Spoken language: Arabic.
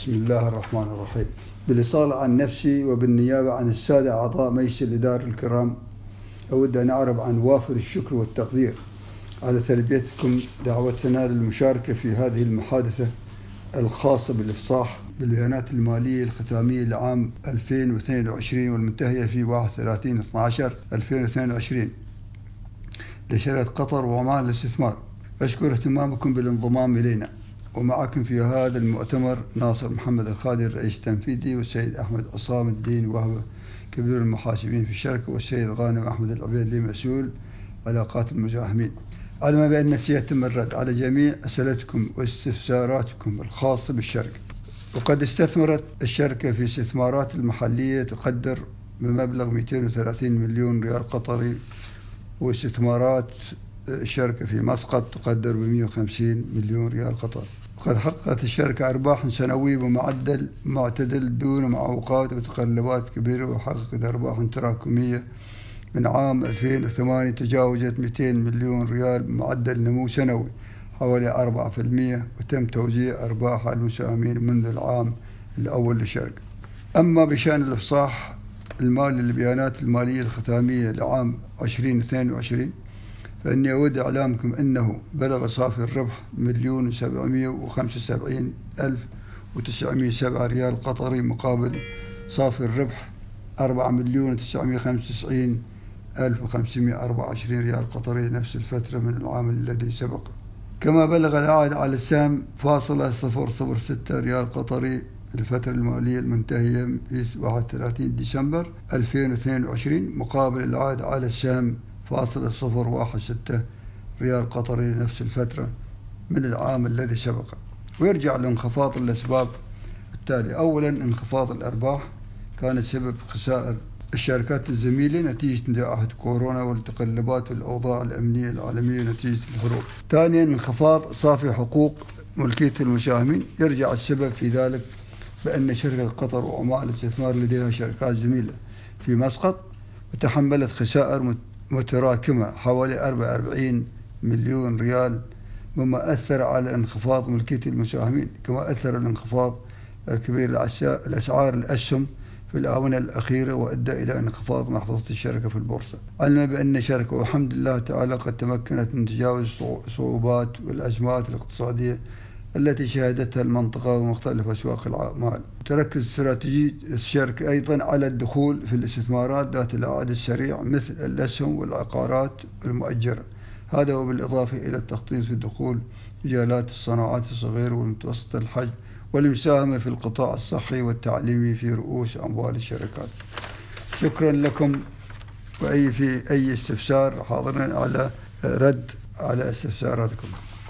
بسم الله الرحمن الرحيم. بالإصالة عن نفسي وبالنيابة عن السادة أعضاء مجلس الإدارة الكرام، أود أن أعرب عن وافر الشكر والتقدير على تلبيتكم دعوتنا للمشاركة في هذه المحادثة الخاصة بالإفصاح بالبيانات المالية الختامية لعام 2022 والمنتهية في 31/12/2022 لشركة قطر وعمان للاستثمار. أشكر اهتمامكم بالانضمام إلينا، ومعكم في هذا المؤتمر ناصر محمد الخادي الرئيس التنفيذي، والسيد أحمد عصام الدين وهبة كبير المحاسبين في الشركة، والسيد غانم أحمد العبيدلي مسؤول علاقات المزاحمين. علما بأن سيتم الرد على جميع أسئلتكم واستفساراتكم الخاصة بالشركة. وقد استثمرت الشركة في استثمارات المحلية تقدر بمبلغ 230 مليون ريال قطري، واستثمارات الشركة في مسقط تقدر ب150 مليون ريال قطري. وقد حققت الشركة أرباح سنوية بمعدل معتدل دون معوقات وتقلبات كبيرة، وحققت أرباح تراكمية من عام 2008 تجاوزت 200 مليون ريال بمعدل نمو سنوي حوالي 4%، وتم توزيع أرباح على المساهمين منذ العام الأول للشركة. أما بشأن الإفصاح المالي للبيانات المالية الختامية لعام 2022، فإني أود إعلامكم أنه بلغ صافي الربح 1,775,907 ريال قطري، مقابل صافي الربح 4,995,524 ريال قطري نفس الفترة من العام الذي سبق. كما بلغ العائد على السهم .006 ريال قطري الفترة المالية المنتهية في 31 ديسمبر 2022، مقابل العائد على السهم .016 ريال قطري نفس الفترة من العام الذي سبق. ويرجع لانخفاض الأسباب التالية. أولا، انخفاض الأرباح كان سبب خسائر الشركات الزميلة نتيجة جائحة كورونا والتقلبات والأوضاع الأمنية العالمية نتيجة الحروب. ثانيا، انخفاض صافي حقوق ملكية المساهمين. يرجع السبب في ذلك بأن شركة قطر وعمان للاستثمار لديها شركات زميلة في مسقط، وتحملت خسائر متراكمة حوالي 44 مليون ريال، مما أثر على انخفاض ملكية المساهمين. كما أثر الانخفاض الكبير لأسعار الأسهم في الآونة الأخيرة، وأدى إلى انخفاض محفظة الشركة في البورصة. علما بأن الشركة والحمد لله تعالى قد تمكنت من تجاوز الصعوبات والأزمات الاقتصادية التي شهدتها المنطقة ومختلف أسواق الأعمال. تركز استراتيجية الشركة أيضا على الدخول في الاستثمارات ذات العائد السريع مثل الأسهم والعقارات المؤجرة، هذا وبالإضافة إلى التخطيط في الدخول مجالات الصناعات الصغيرة والمتوسطة الحجم، والمساهمة في القطاع الصحي والتعليمي في رؤوس أموال الشركات. شكرا لكم، في أي استفسار حاضرين على رد على استفساراتكم.